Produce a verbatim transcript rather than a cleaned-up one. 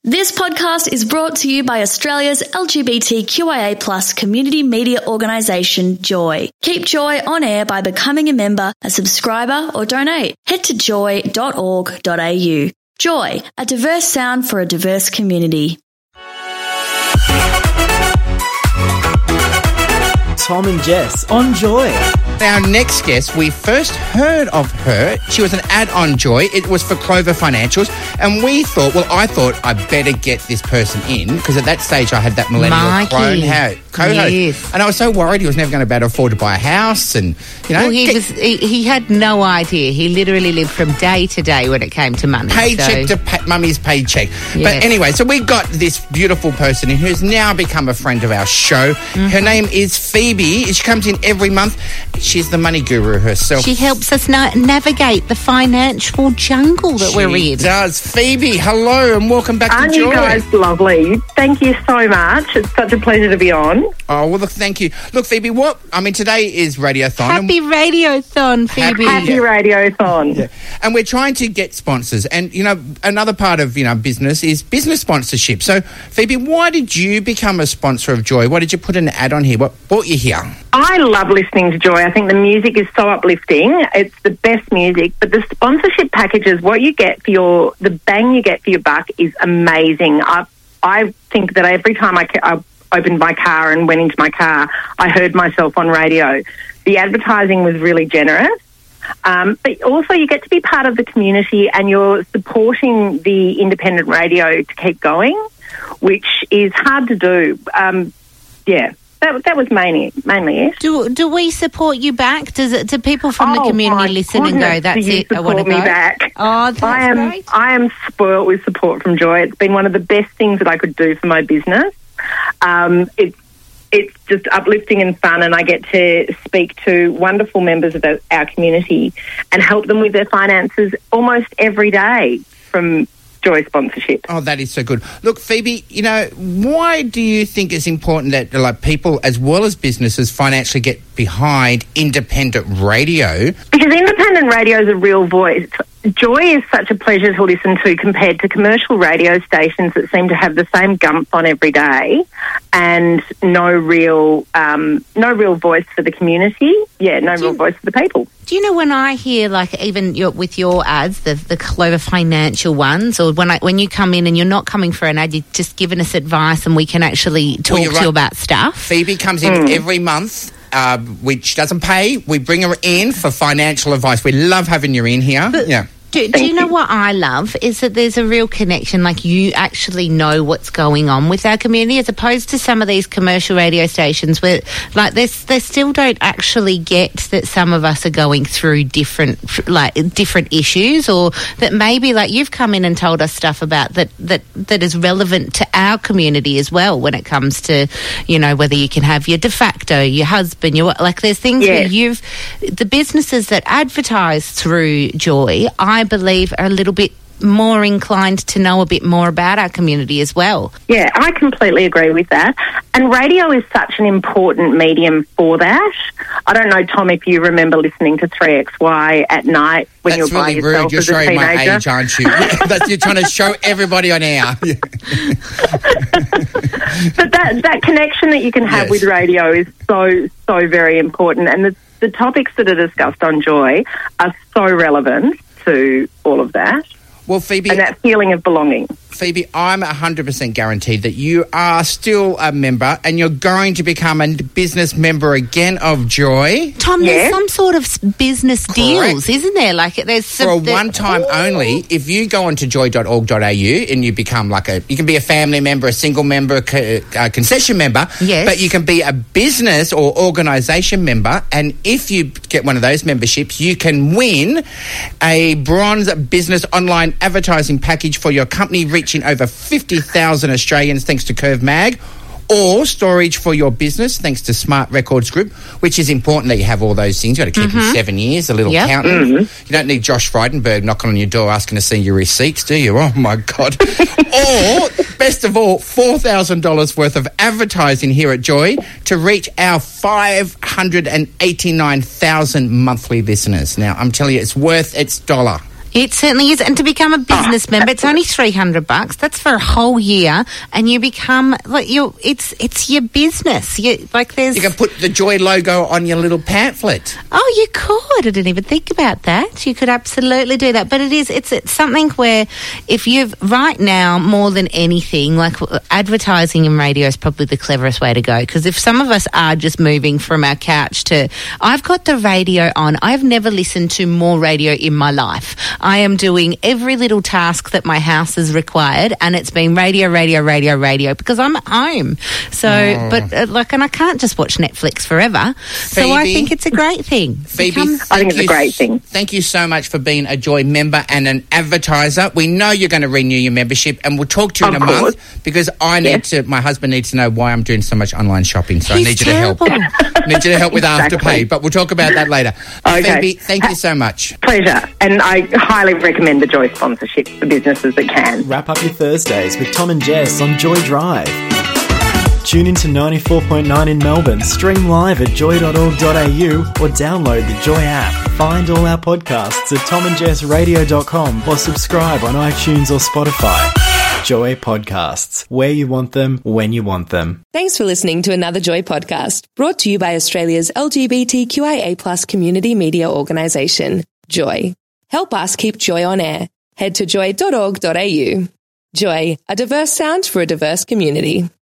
This podcast is brought to you by Australia's L G B T Q I A plus community media organisation, Joy. Keep Joy on air by becoming a member, a subscriber or donate. Head to joy dot org dot a u. Joy, a diverse sound for a diverse community. Tom and Jess on Joy. Our next guest, we first heard of her. She was an ad on Joy. It was for Clover Financials. And we thought, well, I thought I better get this person in because at that stage I had that millennial Mikey. crone ha- co-host. Yes. And I was so worried he was never going to be able to afford to buy a house. And, you know, Well, he, get was, he, he had no idea. He literally lived from day to day when it came to money. paycheck so. to pay, mummy's paycheck. Yes. But anyway, so we got this beautiful person in who's now become a friend of our show. Mm-hmm. Her name is Phoebe. She comes in every month. She's the money guru herself. She helps us na- navigate the financial jungle that she we're in. does. Phoebe, hello and welcome back Aren't to Joy. you guys lovely? Thank you so much. It's such a pleasure to be on. Oh, well, look, thank you. Look, Phoebe, what... I mean, today is Radiothon. Happy Radiothon, Phoebe. Happy Yeah. Radiothon. Yeah. And we're trying to get sponsors. And, you know, another part of, you know, business is business sponsorship. So, Phoebe, why did you become a sponsor of Joy? Why did you put an ad on here? What brought you here? I love listening to Joy. I think the music is so uplifting. It's the best music. But the sponsorship packages, what you get for your... The bang you get for your buck is amazing. I, I think that every time I... I opened my car and went into my car, I heard myself on radio. The advertising was really generous. Um, but also you get to be part of the community and you're supporting the independent radio to keep going, which is hard to do. Um, yeah, that, that was mainly, mainly it. Do do we support you back? Does it? Do people from Oh, the community my listen and goodness, go, that's do you it, I want to support me go? back. Oh, that's I am, great. I am spoilt with support from Joy. It's been one of the best things that I could do for my business. Um, it's it's just uplifting and fun, and I get to speak to wonderful members of our, our community and help them with their finances almost every day from Joy sponsorship. Oh, that is so good. Look, Phoebe, you know, why do you think it's important that like people as well as businesses financially get behind independent radio? Because independent radio is a real voice. Joy is such a pleasure to listen to compared to commercial radio stations that seem to have the same gump on every day and no real um, no real voice for the community. Yeah, no real voice for the people. Do you know when I hear, like, even your, with your ads, the the Clover Financial ones, or when I, when you come in and you're not coming for an ad, you're just giving us advice and we can actually talk Well, to right. you about stuff? Phoebe comes in Mm. every month, uh, which doesn't pay. We bring her in for financial advice. We love having you in here. But- yeah. Do, do you know what I love is that there's a real connection, like you actually know what's going on with our community as opposed to some of these commercial radio stations where like they they still don't actually get that some of us are going through different like different issues, or that maybe like you've come in and told us stuff about that that that is relevant to our community as well when it comes to, you know, whether you can have your de facto, your husband, your like there's things Yes. where you've the businesses that advertise through Joy, I believe are a little bit more inclined to know a bit more about our community as well. Yeah, I completely agree with that. And radio is such an important medium for that. I don't know, Tom, if you remember listening to three X Y at night when That's you were by really yourself rude. You're as a showing my teenager. age, aren't you? That's, you're trying to show everybody on air. But that, that connection that you can have Yes. with radio is so, so very important. And the, the topics that are discussed on Joy are so relevant to all of that. Well, Phoebe, And that feeling of belonging. Phoebe, I'm one hundred percent guaranteed that you are still a member and you're going to become a business member again of Joy. Tom, Yes. there's some sort of s- business deals, isn't there? Like there's some, For a there- one-time Ooh. only, if you go onto joy dot org dot a u and you become like a, you can be a family member, a single member, a uh, concession member, Yes. but you can be a business or organisation member, and if you get one of those memberships, you can win a bronze business online advertising package for your company, reaching over fifty thousand Australians thanks to Curve Mag, or storage for your business thanks to Smart Records Group, which is important that you have all those things. You've got to keep them seven years, a little Yep. counting. You don't need Josh Frydenberg knocking on your door asking to see your receipts, do you? Oh, my God. Or, best of all, four thousand dollars worth of advertising here at Joy to reach our five hundred eighty-nine thousand monthly listeners. Now, I'm telling you, it's worth its dollar. It certainly is. And to become a business oh. member, it's only three hundred bucks. That's for a whole year. And you become, like, you it's it's your business. You, like there's... You can put the Joy logo on your little pamphlet. Oh, you could. I didn't even think about that. You could absolutely do that. But it is, it's, it's something where if you've, right now, more than anything, like advertising and radio is probably the cleverest way to go. Because if some of us are just moving from our couch to, I've got the radio on. I've never listened to more radio in my life. I am doing every little task that my house has required, and it's been radio, radio, radio, radio, because I'm at home. So, oh. but uh, like, and I can't just watch Netflix forever. Phoebe, so I think it's a great thing. Phoebe, Become, I think it's a great thing. Thank you so much for being a Joy member and an advertiser. We know you're going to renew your membership, and we'll talk to you of in a course. month, because I need yes. to, my husband needs to know why I'm doing so much online shopping. So He's I need you terrible. to help. I need you to help with Exactly. Afterpay, but we'll talk about that later. Okay. Phoebe, thank you so much. Pleasure. And I highly recommend the Joy sponsorship for businesses that can. Wrap up your Thursdays with Tom and Jess on Joy Drive. Tune in to ninety-four point nine in Melbourne, stream live at joy dot org dot a u or download the Joy app. Find all our podcasts at tom and jess radio dot com or subscribe on iTunes or Spotify. Joy Podcasts, where you want them, when you want them. Thanks for listening to another Joy podcast, brought to you by Australia's L G B T Q I A plus community media organisation, Joy. Help us keep Joy on air. Head to joy dot org dot a u. Joy, a diverse sound for a diverse community.